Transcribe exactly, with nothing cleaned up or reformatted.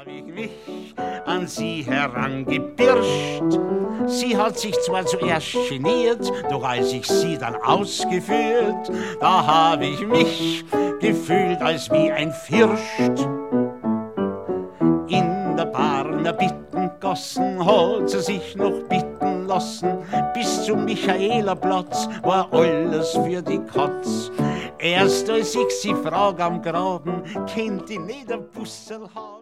hab ich mich an sie herangepirscht. Sie hat sich zwar zuerst geniert, doch als ich sie dann ausgeführt, da hab ich mich gefühlt als wie ein Fürst. In der Barner Bittengassen hat sie sich noch bitten lassen, bis zum Michaelerplatz war alles für die Katz. Erst als ich sie frag am Graben, kennt die nicht ein Bussel haben.